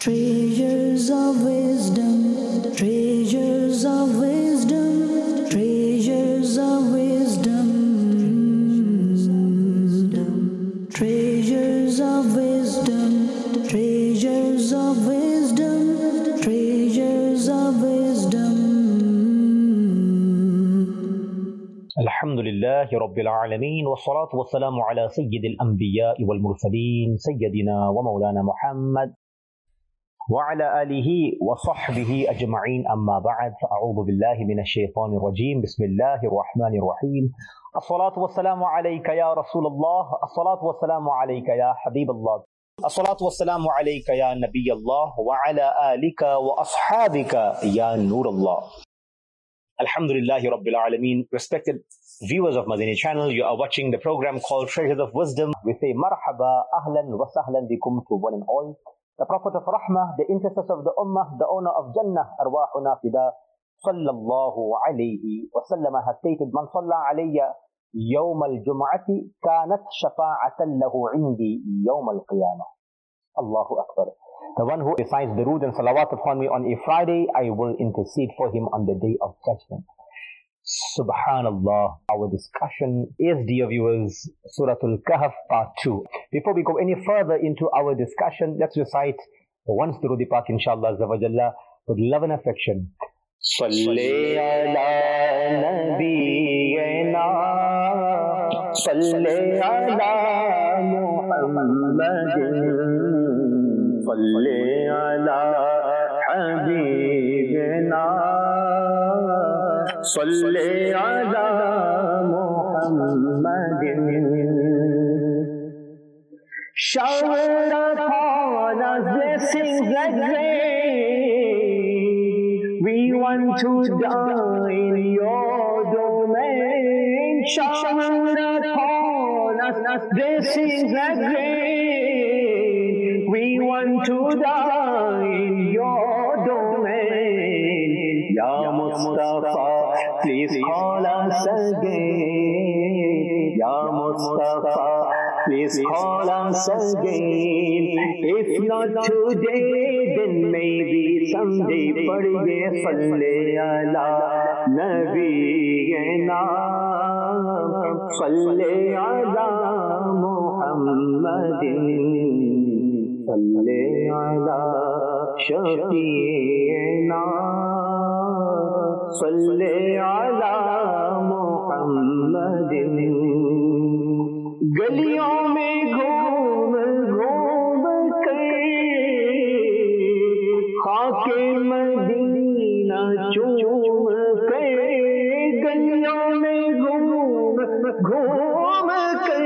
Treasures of wisdom, treasures of wisdom, treasures of wisdom, treasures of wisdom, treasures of wisdom, treasures of wisdom. الحمدللہ رب العالمین والصلاة والسلام على سید الانبیاء والمرسلین سیدنا ومولانا محمد وعلى آلہ وصحبہ اجمعین اما بعد فاعوذ باللہ من الشیطان الرجیم بسم اللہ الرحمن الرحیم الصلاة والسلام علیک یا رسول اللہ الصلاة والسلام علیک یا حبیب اللہ الصلاة والسلام علیک یا نبی اللہ وعلى آلک واصحابک یا نور اللہ. Alhamdulillah Rabbil Alameen. Respected viewers of Madani channel, you are watching the program called Treasures of Wisdom. We say marhaba, ahlan wa sahlan bikum to one and all. The Prophet of Rahmah, the intercessor of the Ummah, the owner of Jannah, arwahuna fida, sallallahu alayhi wa sallam, has stated, Man salla alayya yawm al-jum'ati kanat shafa'atan lahu indi yawm al-qiyamah. Allahu Akbar. The one who recites durood and salawat upon me on a Friday, I will intercede for him on the day of judgment. Subhanallah. Our discussion is, dear viewers, Surah Al-Kahf Part 2. Before we go any further into our discussion, let's recite once durood pak inshallah azza wa jalla with love and affection. Salli ala nabiyyina, salli ala Muhammadin, صلی علی حبیبنا صلی علی محمد. Shower upon us blessings like rain. We want to die in your domain. Shower upon us blessings like rain. We want to die in your domain. Ya Mustafa, please call us again. Ya Mustafa, please call us again. If not today, then maybe someday. Padhiye salli ala nabiyyina, salli ala Muhammadin, salli ala shafi'ina, salli ala Muhammadin. گلیوں میں گھوم گھوم کر خاک مدینہ چوم کر، گلیوں میں گھوم گھوم کر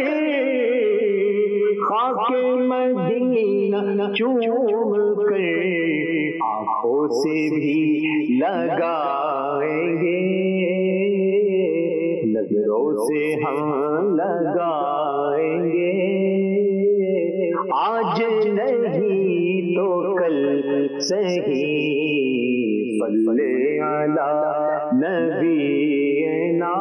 خاک مدینہ چوم کر، آنکھوں سے بھی لگائیں گے، نظروں سے ہم لگائیں گے، آج نہیں تو کل صحیح. صلی علی نبینا،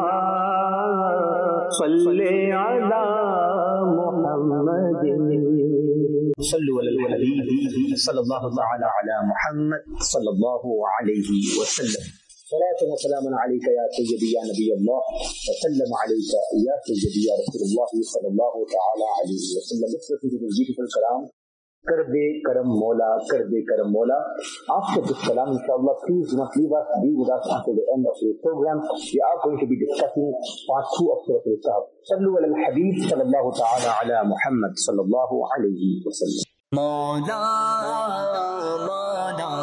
صلی علی محمد. صلوا علی الحبیب صلی اللہ تعالی علی محمد صلی اللہ علیہ وسلم. صلاة و سلام علیک یا سیدی یا نبی اللہ وسلم علیک یا سیدی یا رسول اللہ صلی اللہ تعالی علیہ وسلم. Let's listen to this beautiful kalam. کر دے کرم مولا، کر دے کرم مولا. After this kalam, inshallah, please do not leave us, be with us until the end of the program. We are going to be discussing part 2 of Surah Al-Kahf. صلوا علی الحبیب صلی اللہ تعالی علی محمد صلی اللہ علیہ وسلم. مولا مولا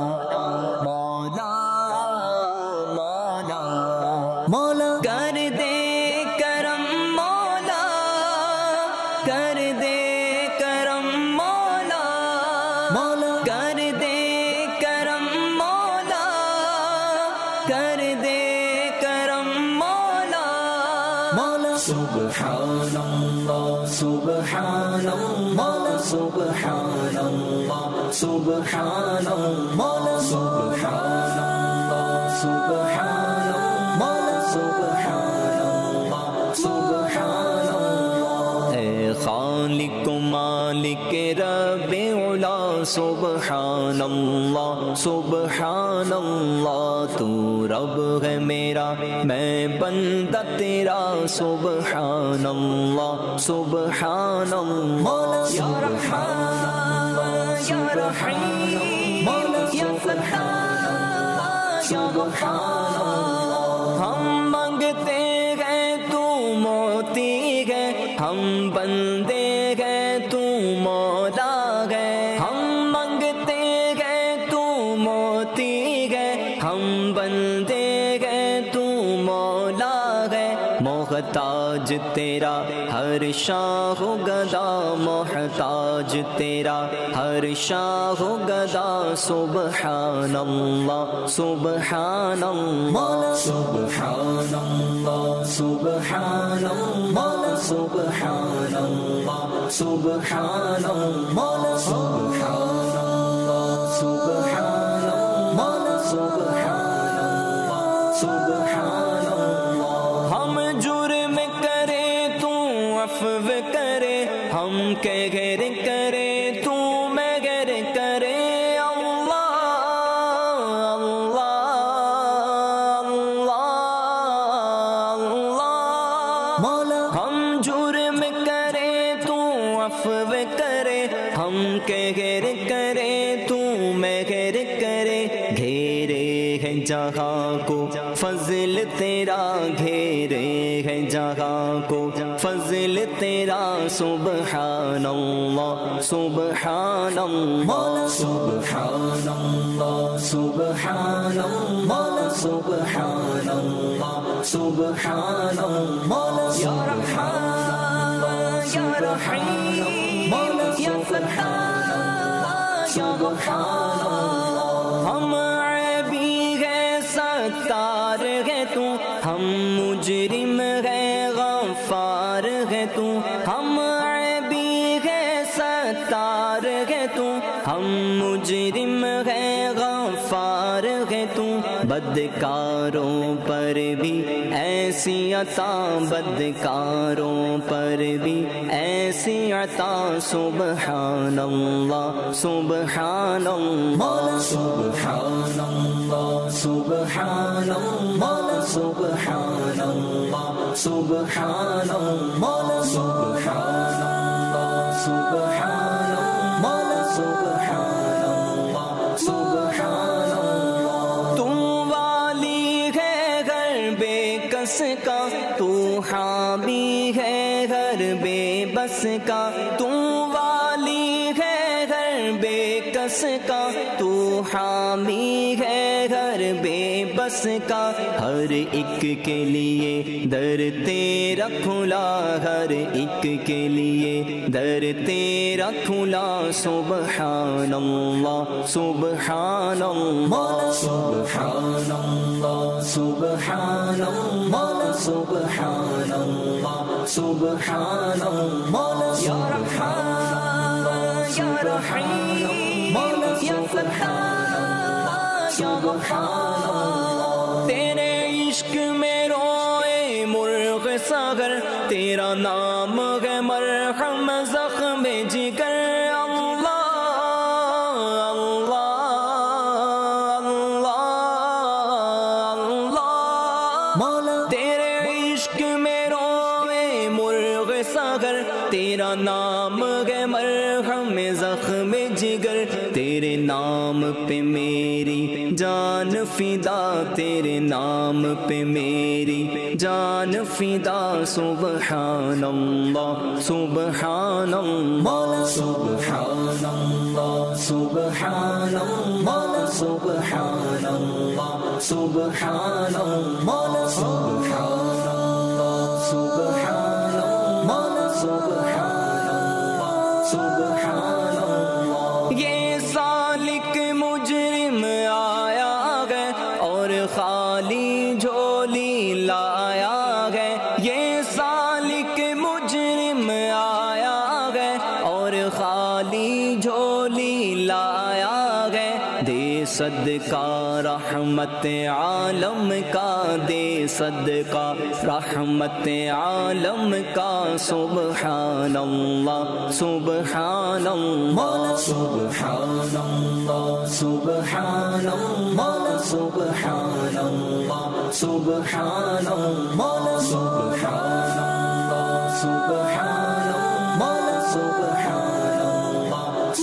مولا کر دے کرم مولا، کر دے کرم مولا، مولا کر دے کرم مولا، کر دے کرم مولا، مولا. سبحان اللہ سبحان اللہ سبحان اللہ سبحان اللہ سبحان اللہ سبحان خالق و مالک رب علا سبحان اللہ سبحان اللہ، تو رب ہے میرا میں بندہ تیرا سبحان اللہ سبحان اللہ، یا رحمان یا رحیم یا فتاح یا غفار، ہم مانگتے گئے تو موتی گئے، ہم بندے گئے تو مولا گئے، ہم مانگتے گئے تو موتی گئے، ہم بندے گئے تو مولا گئے، محتاج تیرا ہر شاہ و گدا، محتاج تیرا ہر شاہ و گدا، سبحان اللہ سبحان اللہ سبحان اللہ سبحان اللہ سبحان اللہ سبحان اللہ سبحان اللہ سبحان اللہ سبحان اللہ سبحان اللہ، ہم جرم کرے تو عفو کرے، ہم کہر کرے تو مگر کرے، اللہ اللہ اللہ اللہ مولا، ہم جرم کرے تو عفو کرے، ہم کہر کرے تو مگر کرے، گھیرے ہے جہاں کو فضل تیرا، گھیرے ہے جہاں کو فضل تیرا، سبحان اللہ سبحان اللہ سبحان اللہ سبحان اللہ سبحان اللہ سبحان اللہ، یا رحمان یا رحیم یا فتاح یا غفار، ہم عیبی ہے ستار ہے تو، ہم مجرم ہے غفار ہے تو، ہم عیبی ہے ستار ہے تو، ہم مجرم ہے غفار ہے تو، بدکاروں پر بھی ایسی عطا، بدکاروں پر بھی ایسی عطا، سبحان اللہ سبحان اللہ سبحان اللہ سبحان اللہ سبحان اللہ سبحان اللہ سبحان اللہ سبحان اللہ سبحان اللہ سبحان اللہ، تو والی ہے گھر بے کس کا، تو حامی ہے گھر بے بس کا، تو والی ہے گھر بے کس کا، تو حامی ہے گھر بے بس کا، ہر ایک کے لیے در تیرا کھلا، ہر ایک کے لیے در تیرا کھلا، سبحان اللہ سبحان اللہ سبحان اللہ سبحان اللہ سبحان اللہ سبحان اللہ، یا رحمان یا رحیم یا فتاح یا غفار، تیرے عشق میں روئے مرغ ساغر، تیرا نام ہے مرحم زخم جگر، اللہ اللہ اللہ اللہ مولا، تیرے عشق میں روئے مرغ ساغر، تیرا نام ہے مرحم زخم جگر، تیرے نام پہ میری جان فدا، تیرے نام پہ میری جان فدا، سبحان اللہ سبحان اللہ سبحان اللہ سبحان اللہ سبحان اللہ سبحان اللہ سبحان اللہ سبحان اللہ سبحان اللہ سبحان اللہ، یہ سالک مجرم آیا گئے اور خالی جھولی لایا گئے، یہ سالک مجرم آیا گئے اور خالی جھولی لایا گئے، دے सदका रहमत आलम का दे सदका रहमत आलम का सुबहानल्लाह सुबहानल्लाह सुबहानल्लाह सुबहानल्लाह सुबहानल्लाह सुबहानल्लाह सुबहानल्लाह सुबहानल्लाह सुबहानल्लाह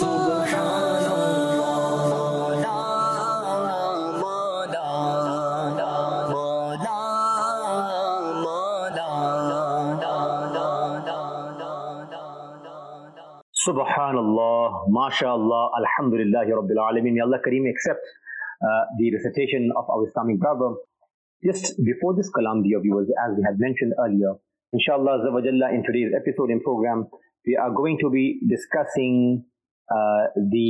Subhanallah, MashaAllah, Alhamdulillah, Rabbil Alameen. May Allah Kareem accept the recitation of our Islamic brother. Just before this kalam, dear viewers, as we had mentioned earlier, inshallah, in today's episode and program, we are going to be discussing the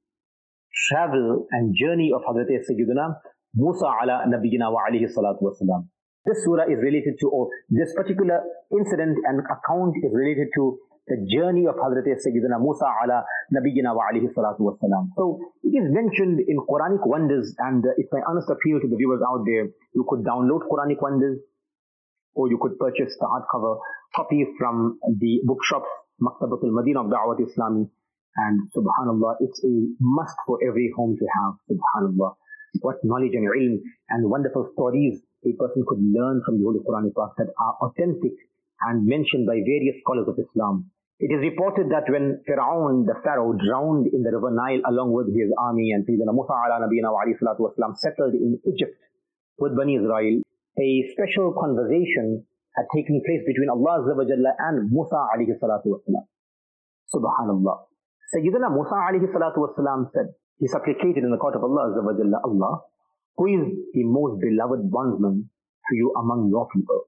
travel and journey of Hazrat Sayyidina Musa ala Nabiyina wa alayhi salatu wasalam. This surah is related to, or this particular incident and account is related to the journey of Hazrat Sayyidina Musa ala Nabiyina wa alayhi salatu wasalam. So it is mentioned in Quranic Wonders, and it's my honest appeal to the viewers out there. You could download Quranic Wonders, or you could purchase the hardcover copy from the bookshops, Maktabatul Madinah of Da'wat Islami. And subhanallah, it's a must for every home to have. Subhanallah, what knowledge and ilm and wonderful stories a person could learn from the Holy Quranic Book that are authentic and mentioned by various scholars of Islam. It is reported that when Fir'aun, the Pharaoh, drowned in the river Nile along with his army, and Sayyidina Musa ala Nabiyina wa alayhi salatu wasalam settled in Egypt with Bani Israel, a special conversation had taken place between Allah Azza wa Jalla and Musa alayhi salatu wasalam. Subhanallah. Sayyidina Musa alayhi salatu wasalam said, he supplicated in the court of Allah Azza wa Jalla, Allah, who is the most beloved bondsman to you among your people?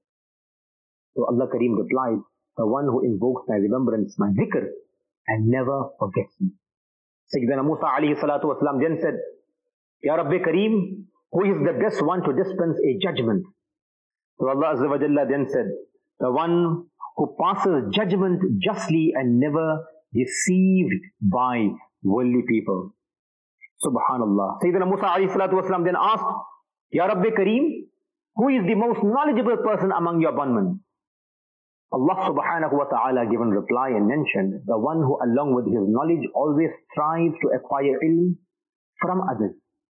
So Allah Kareem replied, the one who invokes my remembrance, my dhikr, and never forgets me. Sayyidina Musa alayhi salatu wasalam then said, Ya Rabbi Kareem, who is the best one to dispense a judgment? So Allah Azza wa Jalla then said, the one who passes judgment justly and never deceived by worldly people. Subhanallah. Sayyidina Musa alayhi salatu wasalam then asked, Ya Rabbi Kareem, who is the most knowledgeable person among your bondmen? Allah subhanahu wa ta'ala given reply and mentioned, the one who along with his knowledge always strives to acquire ilm from others.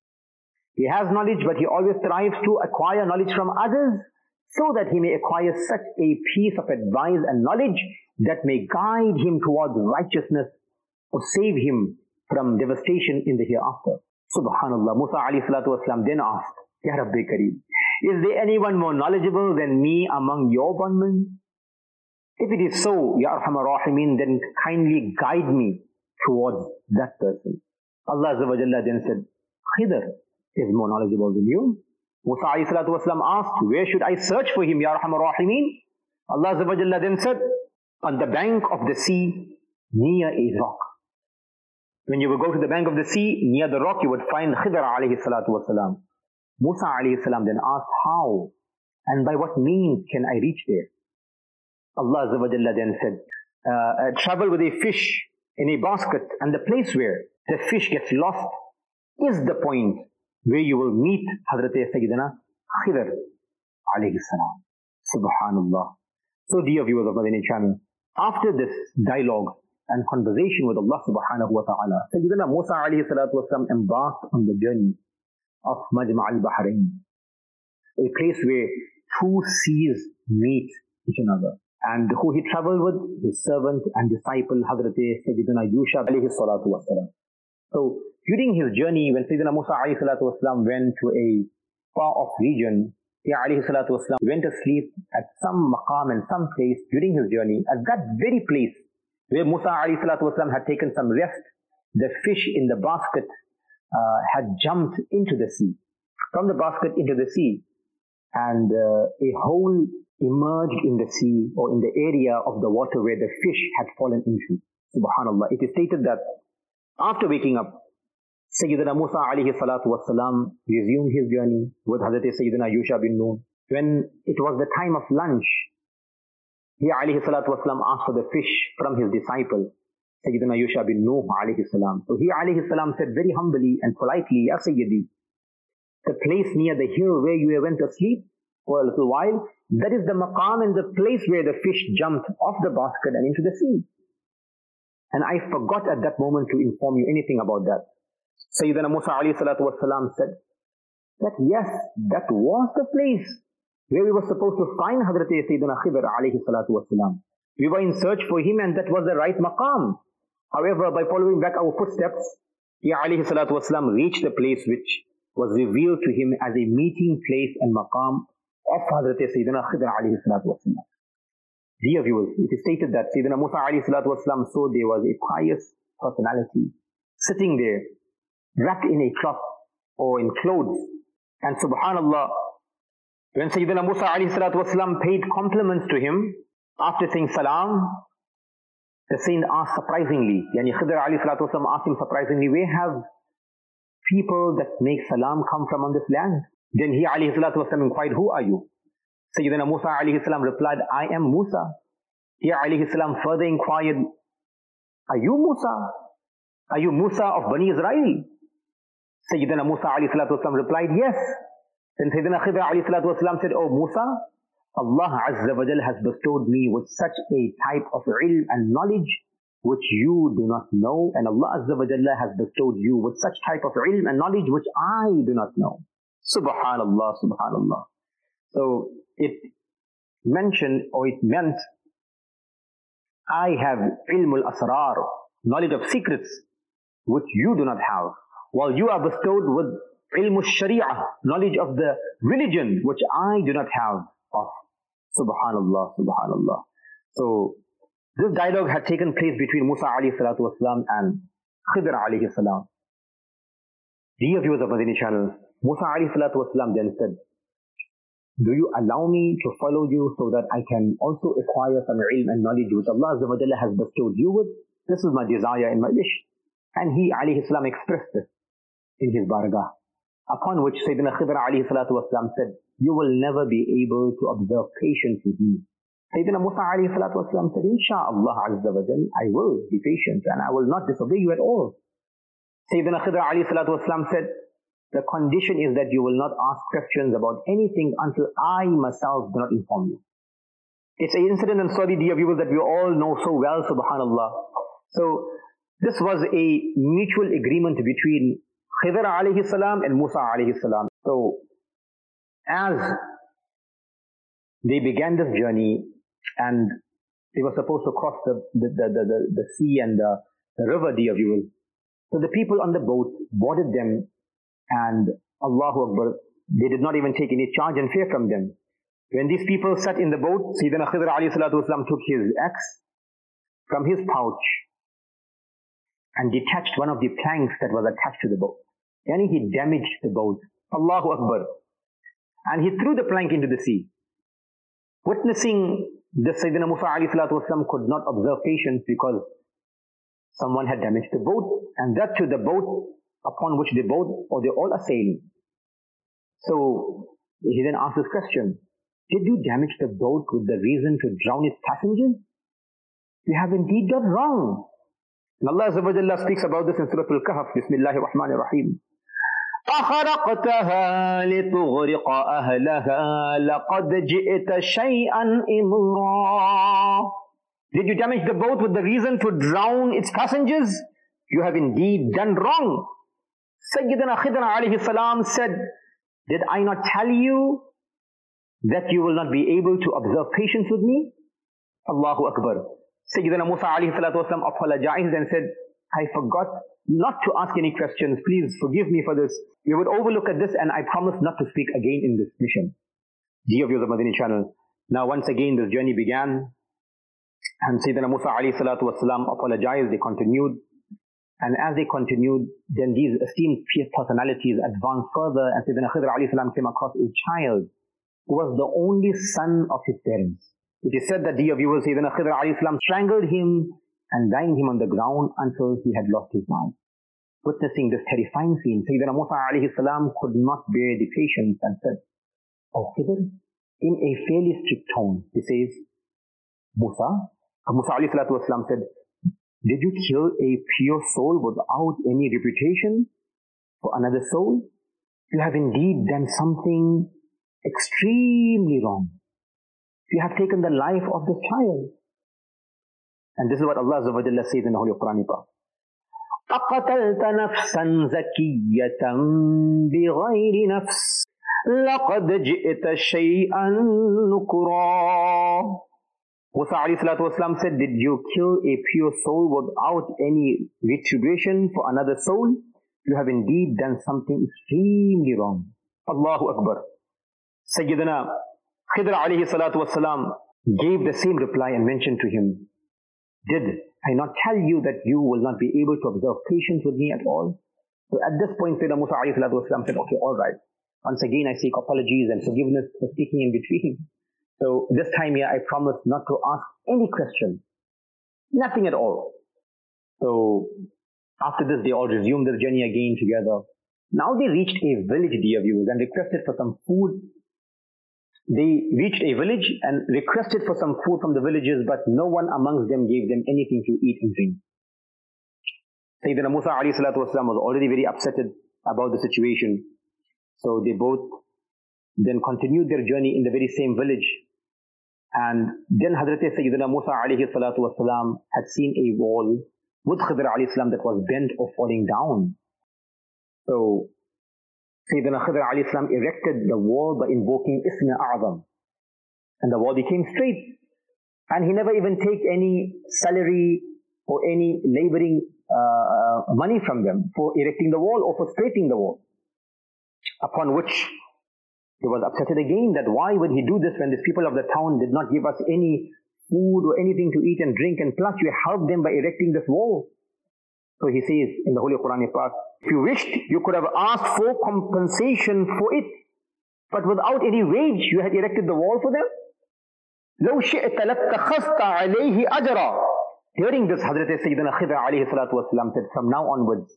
He has knowledge, but he always strives to acquire knowledge from others so that he may acquire such a piece of advice and knowledge that may guide him towards righteousness or save him from devastation in the hereafter. Subhanallah. Musa alayhi salatu wasalam then asked, Ya Rabbi Kareem, is there anyone more knowledgeable than me among your bondmen? If it is so, Ya Arhamar Rahimin, then kindly guide me towards that person. Allah Azza wa Jalla then said, Khidr is more knowledgeable than you. Musa alayhi salatu wasalam asked, where should I search for him, Ya Arhamar Rahimin? Allah Azza wa Jalla then said, on the bank of the sea, near a rock. When you will go to the bank of the sea, near the rock, you would find Khidr alayhi salatu wasalam. Musa alayhi salam then asked, how and by what means can I reach there? Allah Azza wa Jalla then said, travel with a fish in a basket, and the place where the fish gets lost is the point where you will meet Hazrat Sayyidina Khidr alayhi salam. Subhanallah. So dear viewers of Madani channel, after this dialogue and conversation with Allah subhanahu wa ta'ala, Sayyidina Musa alayhi salatu wasalam embarked on the journey of Majma' al-Bahrain, a place where two seas meet each another, and who he traveled with, his servant and disciple Hazrat Sayyidina Yusha alayhi salatu wasalam. So during his journey, when Sayyidina Musa alayhi salatu wasalam went to a far-off region, he alayhi salatu wasalam went to sleep at some maqam and some place during his journey. At that very place where Musa alayhi salatu wasalam had taken some rest, the fish in the basket had jumped into the sea, from the basket into the sea, and a hole emerged in the sea or in the area of the water where the fish had fallen into. Subhanallah. It is stated that after waking up, Sayyidina Musa alayhi salatu wasalam resumed his journey with Hazrat Sayyidina Yusha bin Nun. When it was the time of lunch, he alayhi salatu wasalam asked for the fish from his disciple. Sayyidina Yusha bin Nuh alayhi salam. So he alayhi salam said very humbly and politely, Ya Sayyidi, the place near the hill where you went to sleep for a little while, that is the maqam and the place where the fish jumped off the basket and into the sea. And I forgot at that moment to inform you anything about that. Sayyidina Musa alayhi salatu wasalam said that yes, that was the place where we were supposed to find Hazrat Sayyidina Khidr alayhi salatu wasalam. We were in search for him and that was the right maqam. However, by following back our footsteps, he alayhi salatu wasalam reached the place which was revealed to him as a meeting place and maqam of Hazrat Sayyidina Khidr alayhi salatu wasalam. Dear viewers, it is stated that Sayyidina Musa alayhi salatu wasalam saw there was a pious personality sitting there, wrapped in a cloth or in clothes. And subhanallah, when Sayyidina Musa alayhi salatu wasalam paid compliments to him, after saying salam, the saint asked surprisingly, Yani Khidr alayhi salatu wasalam asked him surprisingly, where have people that make salam come from on this land? Then he alayhi salatu wasalam inquired, who are you? Sayyidina Musa alayhi salam replied, I am Musa. He alayhi salam further inquired, are you Musa? Are you Musa of Bani Israel? Sayyidina Musa alayhi salatu wasalam replied, yes. Then Sayyidina Khidr alayhi salatu wasalam said, oh Musa, Allah Azza wa Jal has bestowed me with such a type of ilm and knowledge which you do not know, and Allah Azza wa Jalla has bestowed you with such type of ilm and knowledge which I do not know. Subhanallah, subhanallah. So it mentioned, or it meant, I have ilmul asrar, knowledge of secrets, which you do not have, while you are bestowed with ilmul sharia, knowledge of the religion, which I do not have of. Subhanallah, subhanallah. So this dialogue had taken place between Musa alayhi salatu wasalam and Khidr alayhi salam. Dear viewers of Madani channel, Musa alayhi salatu wasalam then said, do you allow me to follow you so that I can also acquire some ilm and knowledge which Allah Azza wa Jalla has bestowed you with? This is my desire and my wish. And he alayhi salam expressed this in his baragah. Upon which Sayyidina Khidr alayhi salatu wasalam said, you will never be able to observe patience with me. Sayyidina Musa alayhi salatu wasalam said, Insha'Allah Azza wa Jal, I will be patient and I will not disobey you at all. Sayyidina Khidr alayhi salatu wasalam said, the condition is that you will not ask questions about anything until I myself do not inform you. It's an incident and story, dear viewers, that we all know so well, subhanallah. So this was a mutual agreement between Khidr alayhi salam and Musa alayhi salam. So as they began this journey and they were supposed to cross the sea and the river, dear viewers. So the people on the boat boarded them, and Allahu Akbar, they did not even take any charge and fear from them. When these people sat in the boat, Sayyidina Khidr alayhi salatu wasalam took his axe from his pouch and detached one of the planks that was attached to the boat. Yani he damaged the boat. Allahu Akbar. And he threw the plank into the sea. Witnessing this, Sayyidina Musa alayhi salatu wasalam could not observe patience because someone had damaged the boat, and that to the boat upon which they all are sailing. So he then asked this question, did you damage the boat with the reason to drown its passengers? You have indeed done wrong. And Allah Azza wa Jalla speaks about this in Surah Al-Kahf. Bismillahir Rahmanir Rahim. أَخَرَقْتَهَا لِتُغْرِقَ أَهْلَهَا لَقَدْ جِئْتَ شَيْئًا إِمْرًا. Did you damage the boat with the reason to drown its passengers? You have indeed done wrong. Sayyidina Khidr alayhi salam said, did I not tell you that you will not be able to observe patience with me? Allahu Akbar. Sayyidina Musa alayhi salatu wasalam apologized and said, I forgot not to ask any questions. Please forgive me for this. We would overlook at this and I promise not to speak again in this mission. Dear viewers of Madani channel, now once again this journey began and Sayyidina Musa alayhi salatu wasalam apologized. They continued. And as they continued, then these esteemed personalities advanced further, and Sayyidina Khidr alayhi salam came across a child who was the only son of his parents. It is said that, dear viewers, Sayyidina Khidr alayhi salam strangled him and dying him on the ground until he had lost his mind. Witnessing this terrifying scene, Sayyidina Musa alayhi salam could not bear the patience and said, "O Khidr," in a fairly strict tone, he says, Musa alayhi salatu wasalam said, did you kill a pure soul without any reputation for another soul? You have indeed done something extremely wrong. You have taken the life of this child. And this is what Allah Azza wa Jalla says in the Holy Quran. أَقَتَلْتَ نَفْسًا زَكِيَّةً بِغَيْرِ نَفْسٍ لَقَدْ جِئْتَ شَيْئًا نُكْرًا. Musa alayhi salatu wasalam said, did you kill a pure soul without any retribution for another soul? You have indeed done something extremely wrong. Allahu Akbar. Sayyidina Khidr alayhi salatu wasalam gave the same reply and mentioned to him, did I not tell you that you will not be able to observe patience with me at all? So at this point, Sayyidina Musa alayhi salatu wasalam said, okay, all right. Once again, I seek apologies and forgiveness for speaking in between. So this time here, I promise not to ask any question. Nothing at all. So after this, they all resumed their journey again together. Now they reached a village, dear viewers, and requested for some food. They reached a village and requested for some food from the villagers, but no one amongst them gave them anything to eat and drink. Sayyidina Musa alayhi salatu wasalam was already very upset about the situation. So they both then continued their journey in the very same village. And then Hazrat Sayyidina Musa alayhi salatu wasalam had seen a wall with Khidr alayhi salam that was bent or falling down. So Sayyidina Khidr alayhi salam erected the wall by invoking Ismi A'zam. And the wall became straight. And he never even take any salary or any laboring money from them for erecting the wall or for straightening the wall. Upon which he was upset again that why would he do this when these people of the town did not give us any food or anything to eat and drink, and plus you helped them by erecting this wall. So he says in the Holy Quran, if you wished, you could have asked for compensation for it, but without any wage you had erected the wall for them. لو شئت لاتخذت عليه أجرا. Hearing this, Hazrat Sayyidina Khidr alayhi salatu wasalam said, from now onwards,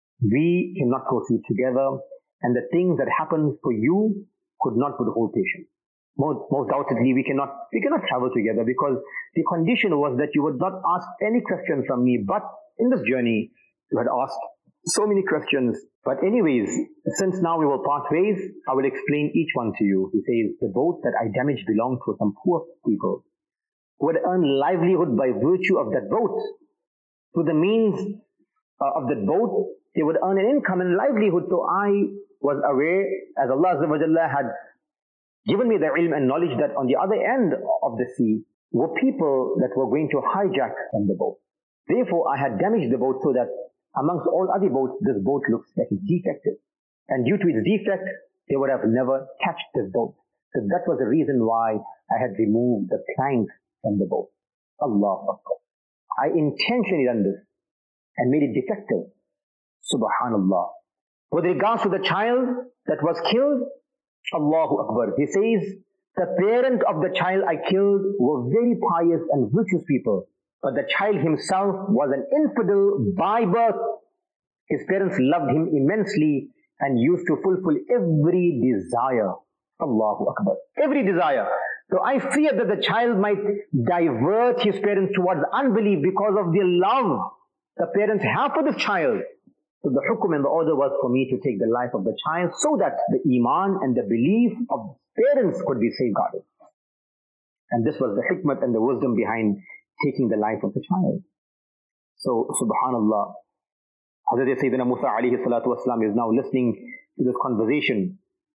we cannot proceed together, and the things that happen for you could not withhold patience. Most doubtedly, we cannot travel together, because the condition was that you would not ask any question from me, but in this journey, you had asked so many questions. But anyways, since now we will part ways, I will explain each one to you. He says, the boat that I damaged belonged to some poor people who would earn livelihood by virtue of that boat. Through the means of that boat, they would earn an income and livelihood. So I was aware, as Allah Azza wa Jalla had given me the ilm and knowledge, that on the other end of the sea were people that were going to hijack from the boat. Therefore, I had damaged the boat so that amongst all other boats, this boat looks like it's defective. And due to its defect, they would have never catched this boat. So that was the reason why I had removed the plank from the boat. Allahu Akbar. I intentionally done this and made it defective. Subhanallah. With regards to the child that was killed, Allahu Akbar. He says, the parent of the child I killed were very pious and virtuous people. But the child himself was an infidel by birth. His parents loved him immensely and used to fulfill every desire. Allahu Akbar. Every desire. So I fear that the child might divert his parents towards unbelief because of the love the parents have for this child. So the hukum and the order was for me to take the life of the child so that the iman and the belief of parents could be safeguarded. And this was the hikmat and the wisdom behind taking the life of the child. So, subhanallah, Hazrat Sayyidina Musa alayhi salatu wasalam is now listening to this conversation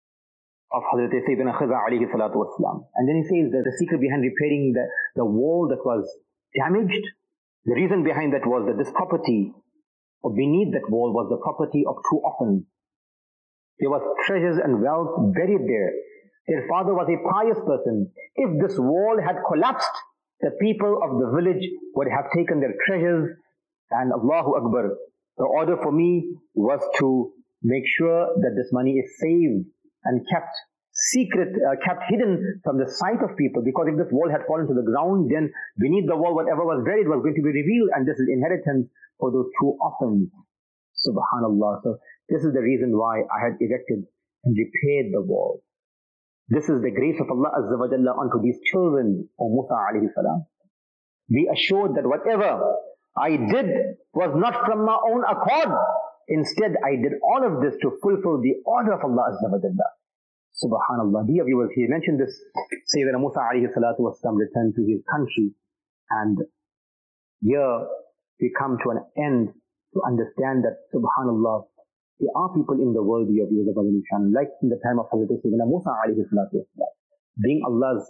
of Hazrat Sayyidina Khidr alayhi salatu wasalam. And then he says that the secret behind repairing the wall that was damaged, the reason behind that was that this property, or beneath that wall, was the property of two orphans. There was treasures and wealth buried there. Their father was a pious person. If this wall had collapsed, the people of the village would have taken their treasures. And Allahu Akbar, the order for me was to make sure that this money is saved and kept secret, kept hidden from the sight of people. Because if this wall had fallen to the ground, then beneath the wall, whatever was buried was going to be revealed, and this is inheritance for those two orphans. Subhanallah. So this is the reason why I had erected and repaired the wall. This is the grace of Allah Azza wa Jalla onto these children of Musa alayhi salam. Be assured that whatever I did was not from my own accord. Instead, I did all of this to fulfill the order of Allah Azza wa Jalla. Subhanallah. Dear viewers, he mentioned this. Sayyidina Musa alayhi salatu wasalam returned to his country, and here we come to an end to understand that, subhanallah, there are people in the world, dear viewers of Madani channel, like in the time of Hazrat Sayyidina Musa alayhi salatu wasalam, being Allah's,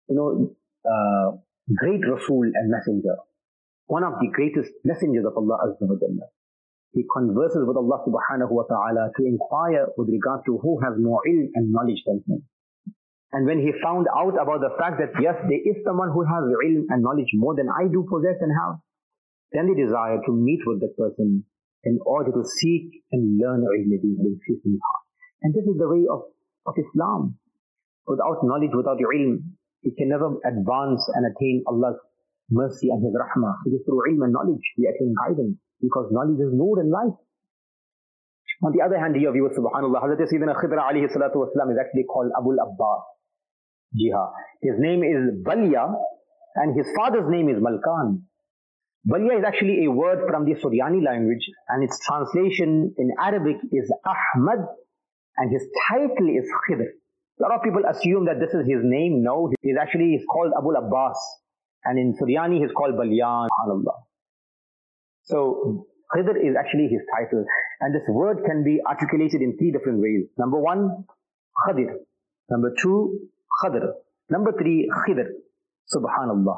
great Rasul and Messenger, one of the greatest messengers of Allah Azza wa Jalla. He converses with Allah subhanahu wa ta'ala to inquire with regard to who has more ilm and knowledge than him. And when he found out about the fact that yes, there is someone who has ilm and knowledge more than I do possess and have, then the desire to meet with that person in order to seek and learn ilm in his heart. And this is the way of Islam. Without knowledge, without ilm, we can never advance and attain Allah's mercy and His rahmah. It is through ilm and knowledge we attain guidance, because knowledge is nur and life. On the other hand, dear viewers, subhanallah, Hazrat Sayyidina Khidr alayhi salatu wasalam is actually called Abul Abbas. Jiha. His name is Balya, and his father's name is Malkan. Balya is actually a word from the Suryani language, and its translation in Arabic is Ahmad, and his title is Khidr. A lot of people assume that this is his name. No, he's called Abul Abbas, and in Suryani he's called Balyan, subhanallah. So Khidr is actually his title, and this word can be articulated in three different ways. Number one, Khadir. Number two, Khadr. Number three, Khidr. Subhanallah.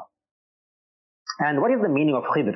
And what is the meaning of Khidr?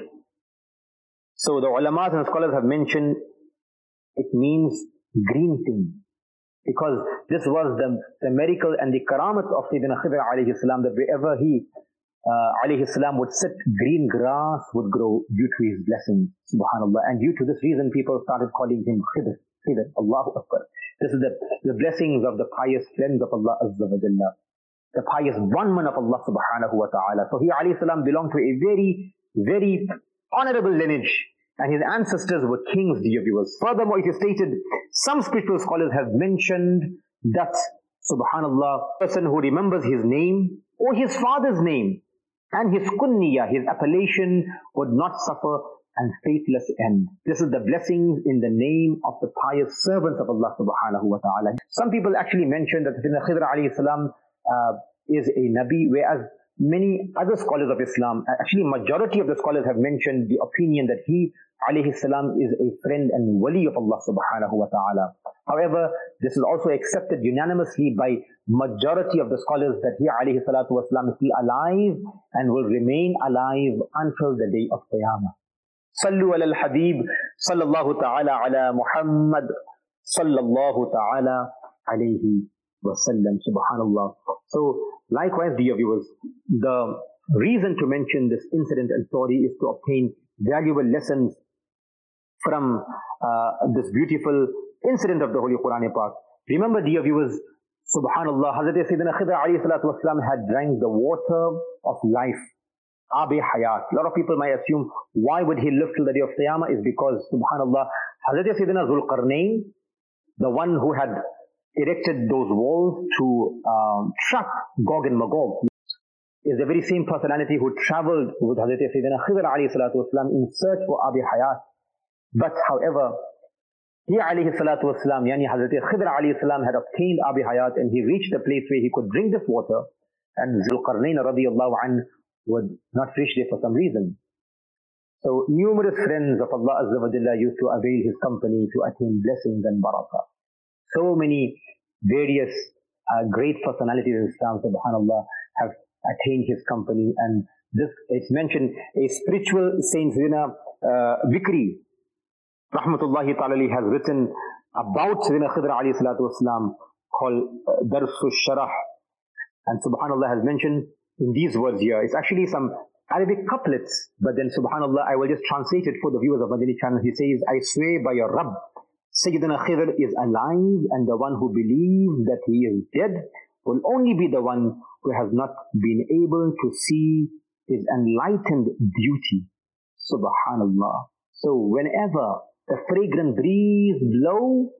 So the ulamas and scholars have mentioned it means green thing, because this was the miracle and the karamat of Sayyidina Khidr alayhi salam, that wherever he alayhi salam would sit, green grass would grow due to his blessings. Subhanallah. And due to this reason, people started calling him Khidr. Khidr. Allahu Akbar. This is the blessings of the pious friends of Allah Azza wa Jalla, the pious bondman of Allah subhanahu wa ta'ala. So he alayhi salam belonged to a very, very honorable lineage, and his ancestors were kings, dear viewers. Furthermore, it is stated, some spiritual scholars have mentioned that, subhanallah, a person who remembers his name or his father's name and his kunniyah, his appellation, would not suffer and faithless end. This is the blessings in the name of the pious servants of Allah subhanahu wa ta'ala. Some people actually mention that Sayyidina Khidr alayhi salam is a Nabi, whereas many other scholars of Islam, actually majority of the scholars, have mentioned the opinion that he alayhi salam is a friend and wali of Allah subhanahu wa ta'ala. However, this is also accepted unanimously by majority of the scholars that he alayhi salatu wasalam is still alive and will remain alive until the day of Qiyamah. Sallu ala al-Habib, sallallahu ta'ala ala Muhammad, sallallahu ta'ala alayhi wa sallam. Subhanallah. So, likewise, dear viewers, the reason to mention this incident and story is to obtain valuable lessons from this beautiful incident of the Holy Quran Pak. Remember, dear viewers, subhanallah, Hazrat Sayyidina Khidr alayhi salatu wasalam had drank the water of life, Abi Hayat. A lot of people might assume, why would he live till the day of Qiyamah? Is because, subhanallah, Hazrat Sayyidina Zulqarnain, the one who had erected those walls to trap Gog and Magog, is the very same personality who traveled with Hazrat Sayyidina Khidr alayhi salatu wasalam in search for Abi Hayat. But however, he alayhi salatu wasalam, yani Hazrat Khidr alayhi salam, had obtained Abi Hayat, and he reached a place where he could drink this water, and Zulqarnain radiyallahu anhu would not reach there for some reason. So numerous friends of Allah Azza wa Jalla used to avail his company to attain blessings and barakah. So many various great personalities in Islam, subhanallah, have attained his company, and this, it's mentioned, a spiritual saint, Sayyidina Vikri rahmatullahi ta'ala has written about Sayyidina Khidr alayhi salatu wasalam, called Darsul Sharah, and subhanallah has mentioned in these words here. It's actually some Arabic couplets, but then subhanallah, I will just translate it for the viewers of Madani channel. He says, I swear by your Rabb, Sayyidina Khidr is alive, and the one who believes that he is dead will only be the one who has not been able to see his enlightened beauty. Subhanallah. So whenever the fragrant breeze blow,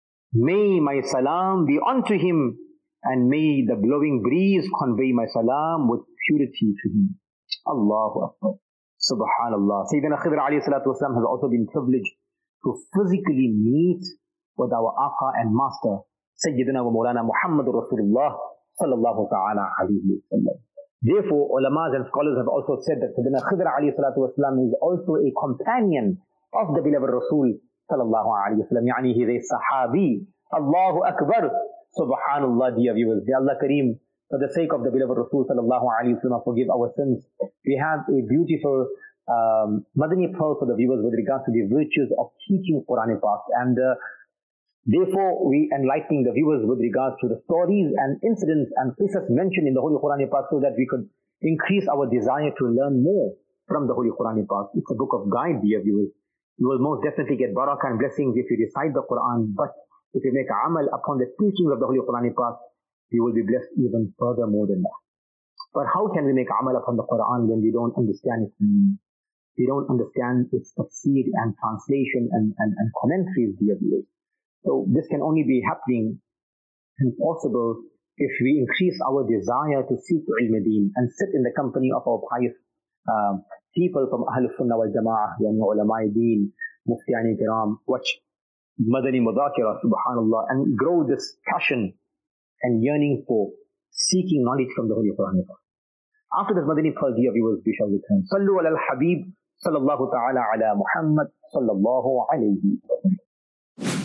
may my salam be unto him, and may the blowing breeze convey my salam with purity to him. Allahu Akbar. Subhanallah. Sayyidina Khidr alayhi salatu wasalam has also been privileged to physically meet with our Aqa and Master, Sayyidina wa Mawlana Muhammadur Rasulullah sallallahu ta'ala alayhi wa sallam. Therefore, ulamas and scholars have also said that Sayyidina Khidr alayhi salatu wasalam is also a companion of the beloved Rasul sallallahu alayhi wa sallam. Yani he is a sahabi. Allahu Akbar. Subhanallah, dear viewers. May Allah Kareem, for the sake of the beloved Rasul sallallahu alayhi wa sallam, forgive our sins. We have a beautiful Madani pearl for the viewers with regards to the virtues of teaching Quran Pak, and therefore we enlightening the viewers with regards to the stories and incidents and qisas mentioned in the Holy Quran Pak, so that we could increase our desire to learn more from the Holy Quran Pak. It's a book of guide, dear viewers. You will most definitely get barakah and blessings if you recite the Quran, but if you make amal upon the teachings of the Holy Quran Pak, you will be blessed even further more than that. But how can we make amal upon the Quran when we don't understand its meaning? We don't understand its tafsir and translation and commentaries, dear viewers. So this can only be happening and possible if we increase our desire to seek ilm deen and sit in the company of our pious people from Ahlul Sunnah wal Jama'ah, yani ulama deen, muftiyani kiram, watch Madani Mudhakira, subhanallah, and grow this passion and yearning for seeking knowledge from the Holy Quran. After this Madani Pearl, dear viewers, we shall return. Sallu ala al-Habib, sallallahu ta'ala ala Muhammad, sallallahu alayhi wa sallam.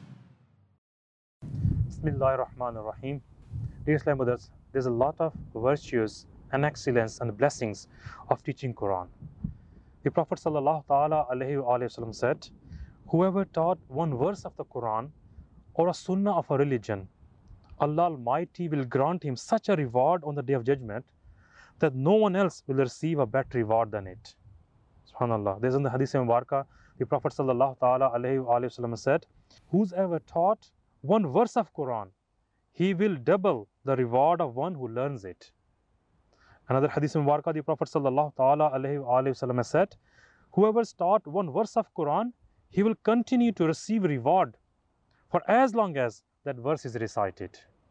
Bismillahir Rahmanir Rahim. Dear Islam brothers, there's a lot of virtues and excellence and blessings of teaching Quran. The Prophet sallallahu ta'ala alayhi wa sallam said, whoever taught one verse of the Quran or a sunnah of a religion, Allah Almighty will grant him such a reward on the Day of Judgment that no one else will receive a better reward than it. SubhanAllah. There's in the Hadith Mubarakah, the Prophet sallallahu ta'ala alayhi wa sallam said, whoever taught one verse of Quran, he will double the reward of one who learns it. Another Hadith Mubarakah, the Prophet sallallahu ta'ala alayhi wa sallam said, whoever taught one verse of Quran, he will continue to receive reward for as long as that verse is recited.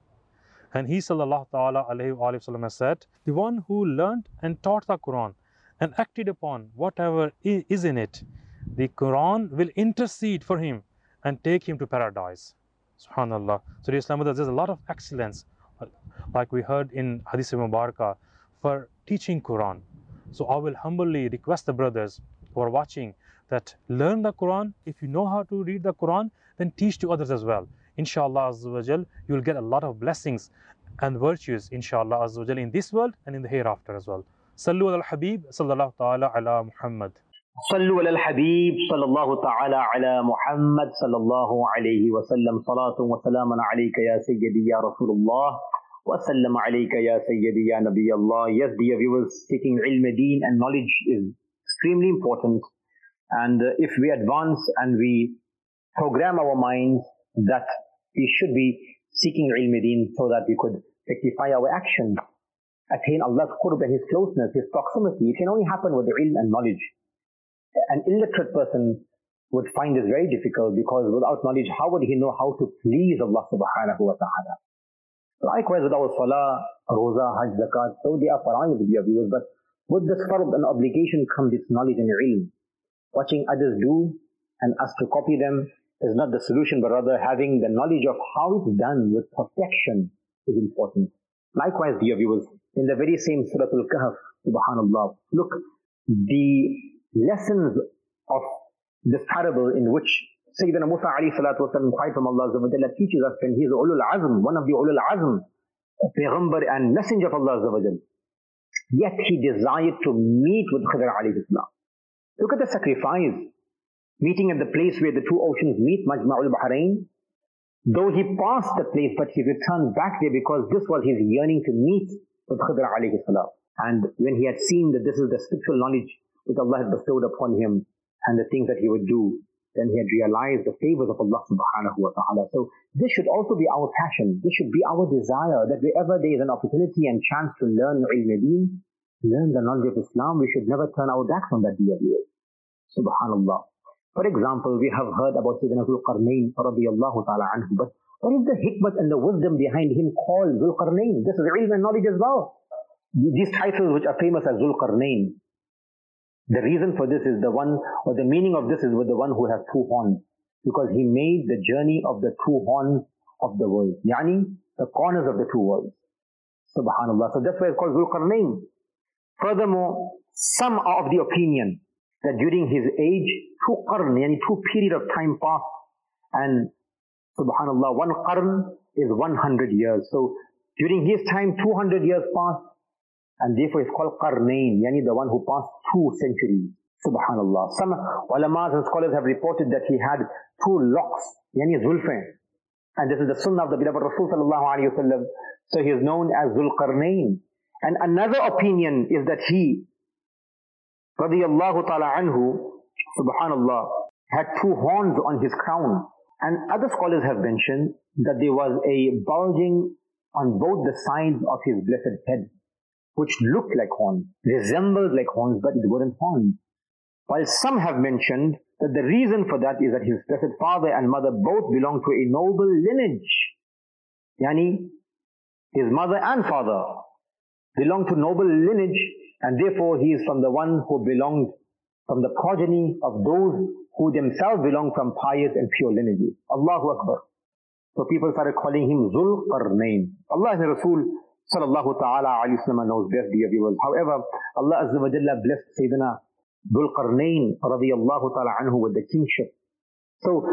And he sallallahu ta'ala alayhi wa sallam said, the one who learned and taught the Quran and acted upon whatever is in it, the Quran will intercede for him and take him to paradise. SubhanAllah. So dear Islam, there's a lot of excellence, like we heard in Hadith Mubarakah, for teaching Quran. So I will humbly request the brothers who are watching that learn the Quran. If you know how to read the Quran, then teach to others as well. Inshallah Azza wa Jal, you will get a lot of blessings and virtues, inshallah Azza wa Jal, in this world and in the hereafter as well. Sallu ala al-Habib, sallallahu ta'ala ala Muhammad. صلوا على الحبيب صلى الله تعالى على محمد صلى الله عليه وسلم. صلاة وسلاما عليك يا سيدي يا رسول الله وسلم عليك يا سيدي يا نبي الله. Yes, dear viewers, seeking ilm deen and knowledge is extremely important, and if we advance and we program our minds that we should be seeking ilm deen so that we could rectify our actions, attain Allah's qurb and His closeness, His proximity, it can only happen with ilm and knowledge. An illiterate person would find this very difficult, because without knowledge, how would he know how to please Allah subhanahu wa ta'ala? Likewise with our salah, roza, hajj, zakat, so they are fara'id, dear viewers, but with this fard and obligation comes this knowledge and ilm. Watching others do and us to copy them is not the solution, but rather having the knowledge of how it's done with perfection is important. Likewise, dear viewers, in the very same Surah Al-Kahf, subhanallah, look, the lessons of this parable in which Sayyidina Musa alayhi salatu wasallam inquired from Allah teaches us when he is ulul azm, one of the ulul azm, Payghambar and messenger of Allah. Yet he desired to meet with Khidr alayhi salam. Look at the sacrifice, meeting at the place where the two oceans meet, Majma'ul Bahrain. Though he passed the place, but he returned back there because this was his yearning to meet with Khidr alayhi salam. And when he had seen that this is the spiritual knowledge which Allah had bestowed upon him and the things that he would do, then he had realized the favors of Allah subhanahu wa ta'ala. So this should also be our passion. This should be our desire, that wherever there is an opportunity and chance to learn ilm deen, learn the knowledge of Islam, we should never turn our backs on that, dear viewers. Subhanallah. For example, we have heard about Sayyidina Zulqarnain radiyallahu ta'ala anhu, but what is the hikmah and the wisdom behind him called Zulqarnain? This is ilm and knowledge as well. These titles which are famous as Zulqarnain, The reason for this is the one, or the meaning of this is with the one who has two horns. Because he made the journey of the two horns of the world. Yani, the corners of the two worlds. Subhanallah. So that's why it's called Dhul Qarnayn. Furthermore, some are of the opinion that during his age, two qarn, yani two period of time passed. And subhanallah, one qarn is 100 years. So during his time, 200 years passed. And therefore it's called Qarnayn, yani the one who passed 2 centuries. Subhanallah. Some ulamas and scholars have reported that he had 2 locks, yani zulfain. And this is the sunnah of the beloved Rasul sallallahu alayhi wa sallam. So he is known as Dhul Qarnayn. And another opinion is that he, radiyallahu ta'ala anhu, subhanallah, had 2 horns on his crown. And other scholars have mentioned that there was a bulging on both the sides of his blessed head, which looked like horns, resembled like horns, but it wasn't horns. While some have mentioned that the reason for that is that his blessed father and mother both belonged to a noble lineage. Yani, his mother and father belonged to noble lineage, and therefore he is from the one who belonged from the progeny of those who themselves belong from pious and pure lineages. Allahu Akbar. So people started calling him Dhul Qarnayn. Allah and Rasul sallallahu ta'ala alayhi wa sallam knows best, dear viewers. However, Allah Azza wa Jalla blessed Sayyidina Dhul Qarnayn radiyallahu ta'ala anhu with the kingship. So,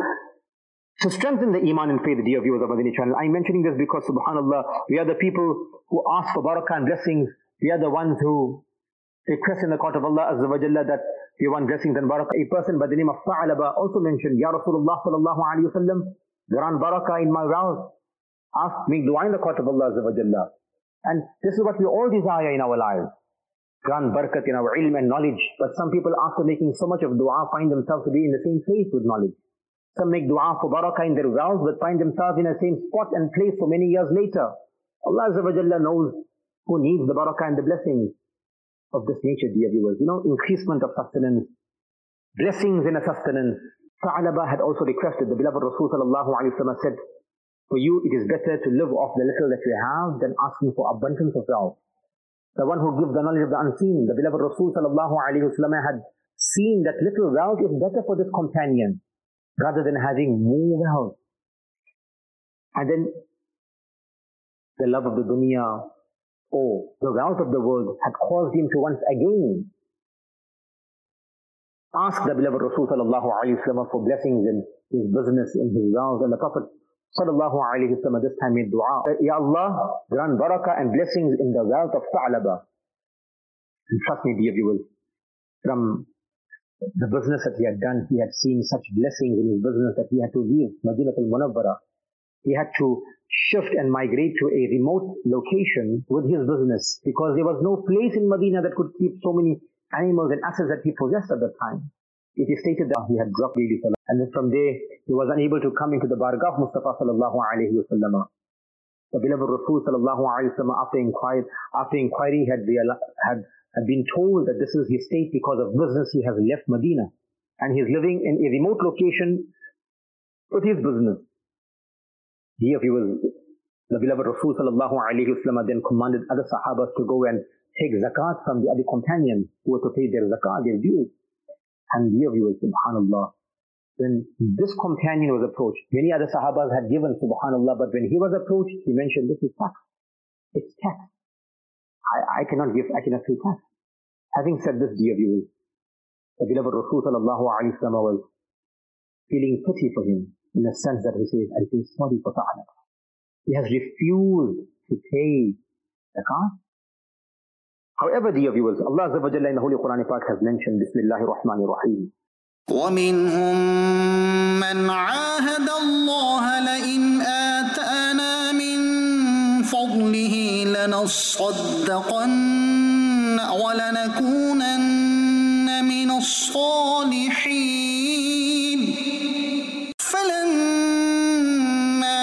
to strengthen the iman and faith, dear viewers of Madani channel, I'm mentioning this because subhanallah, we are the people who ask for barakah and blessings. We are the ones who request in the court of Allah Azza wa Jalla that we want blessings and barakah. A person by the name of Sa'alaba also mentioned, Ya Rasulullah sallallahu alayhi wa sallam, grant barakah in my vows. Ask, make dua in the court of Allah Azza wa Jalla. And this is what we all desire in our lives. Grant barakat in our ilm and knowledge. But some people, after making so much of dua, find themselves to be in the same place with knowledge. Some make dua for barakah in their vows, but find themselves in the same spot and place for many years later. Allah Azza wa Jalla knows who needs the barakah and the blessings of this nature, dear viewers. You know, increasement of sustenance, blessings in a sustenance. Sa'alaba had also requested, the beloved Rasul sallallahu alayhi wa sallam said, for you, it is better to live off the little that you have than asking for abundance of wealth. The one who gives the knowledge of the unseen, the beloved Rasul sallallahu alayhi wa sallam had seen that little wealth is better for this companion rather than having more wealth. And then the love of the dunya or the wealth of the world had caused him to once again ask the beloved Rasul sallallahu alayhi wa sallam for blessings in his business, in his wealth. And the Prophet sallallahu alayhi wa sallam this time made dua, Ya Allah, grant barakah and blessings in the wealth of Sa'alaba. And trust me, dear viewers, from the business that he had done, he had seen such blessings in his business that he had to leave Madinatul Munawwara. He had to shift and migrate to a remote location with his business because there was no place in Medina that could keep so many animals and assets that he possessed at the time. It is stated that he had dropped really, and then from there he was unable to come into the Bargah of Mustafa sallallahu alayhi wa sallam. The beloved Rasul sallallahu alayhi wa sallam, after inquiry had been told that this is his state because of business, he has left Medina and he is living in a remote location with his business. Here he was, the beloved Rasul sallallahu alayhi wa sallam then commanded other Sahabas to go and take zakat from the other companions who were to pay their zakat, their dues. And dear viewers, subhanallah, when this companion was approached, many other Sahabas had given, subhanallah, but when he was approached, he mentioned, this is tax. It's tax. I cannot pay tax. Having said this, dear viewers, the beloved Rasul sallallahu alayhi wa sallam was feeling pity for him in the sense that he says, I feel sorry for Sa'alaba. He has refused to pay zakat. However, dear viewers, Allah Azza wa Jalla in the Holy Quran Pak has mentioned, Bismillahir Rahmanir Rahim. ومنهم من عاهد الله لئن آتانا من فضله لنصدقن ولنكونن من الصالحين فلما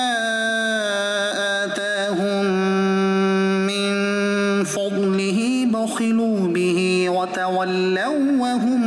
آتاهم من فضله بخلوا به وتولوا وهم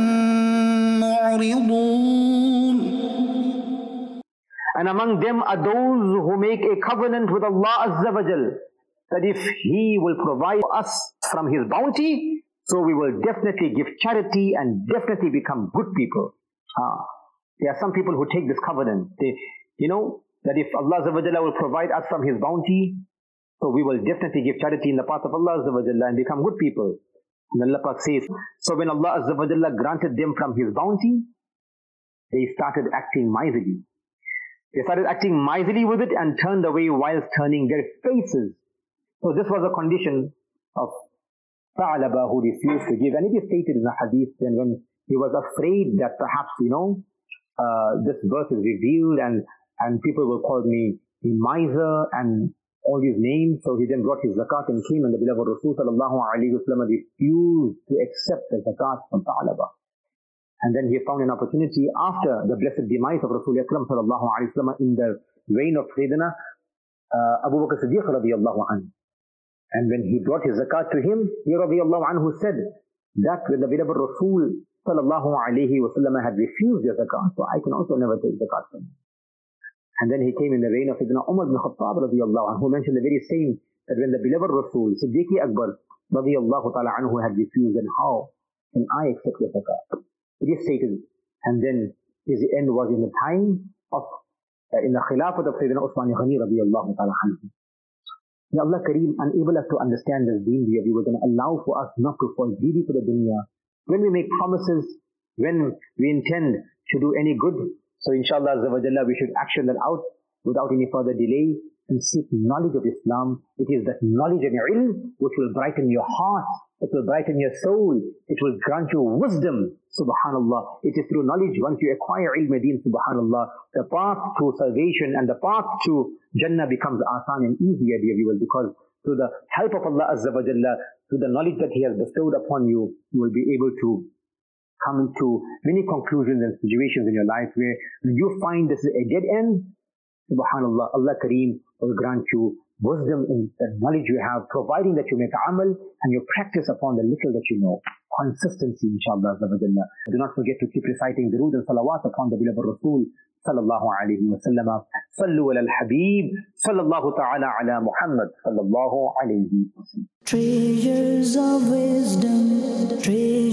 And among them are those who make a covenant with Allah Azza wa Jal that if He will provide us from His bounty, So we will definitely give charity and definitely become good people. There are some people who take this covenant. They, that if Allah Azza wa Jalla will provide us from His bounty, so we will definitely give charity in the path of Allah Azza wa Jalla and become good people. And Allah Pak says, so when Allah Azza wa Jalla granted them from His bounty, they started acting miserly. They started acting miserly with it and turned away whilst turning their faces. So this was a condition of Tha'laba who refused to give. And it is stated in the hadith then when he was afraid that perhaps, this verse is revealed and people will call me a miser and all these names. So he then brought his zakat and came, and the beloved Rasul sallallahu alayhi wa sallam refused to accept the zakat from Tha'laba. And then he found an opportunity after the blessed demise of Rasul Akram sallallahu alayhi wa sallam in the reign of Sayyidina Abu Bakr Siddiq radiyallahu anhu. And when he brought his zakat to him, he radiyallahu anhu said that when the beloved Rasul sallallahu alayhi wa sallam had refused the zakat, so I can also never take zakat from him. And then he came in the reign of Sayyidina Umar ibn Khattab radiyallahu anhu, who mentioned the very same, that when the beloved Rasul, Siddiqi Akbar radiyallahu ta'ala anhu had refused, then how can I accept the zakat? It is stated, and then his end was in the time of, in the Khilafat of Sayyidina Usman Ghani radiyallahu ta'ala anhu. Ya Allah Kareem, enable us to understand this deen we were going to allow for us not to fall greedy for the dunya. When we make promises, when we intend to do any good, so inshallah Azza wa Jalla we should action that out without any further delay and seek knowledge of Islam. It is that knowledge and ilm which will brighten your heart, it will brighten your soul, it will grant you wisdom, subhanallah. It is through knowledge, once you acquire ilm deen, subhanallah, the path to salvation and the path to Jannah becomes asan and easier, dear viewers, because through the help of Allah Azza wa Jalla, through the knowledge that He has bestowed upon you, you will be able to come to many conclusions and situations in your life where you find this is a dead end. Subhanallah, Allah Kareem will grant you wisdom in the knowledge you have, providing that you make amal and you practice upon the little that you know. Consistency, inshallah. Do not forget to keep reciting durood and salawat upon the beloved Rasul sallallahu alayhi wa sallam. Sallu ala al-Habib sallallahu ta'ala ala Muhammad sallallahu alayhi wa sallam. Treasures of wisdom, treasures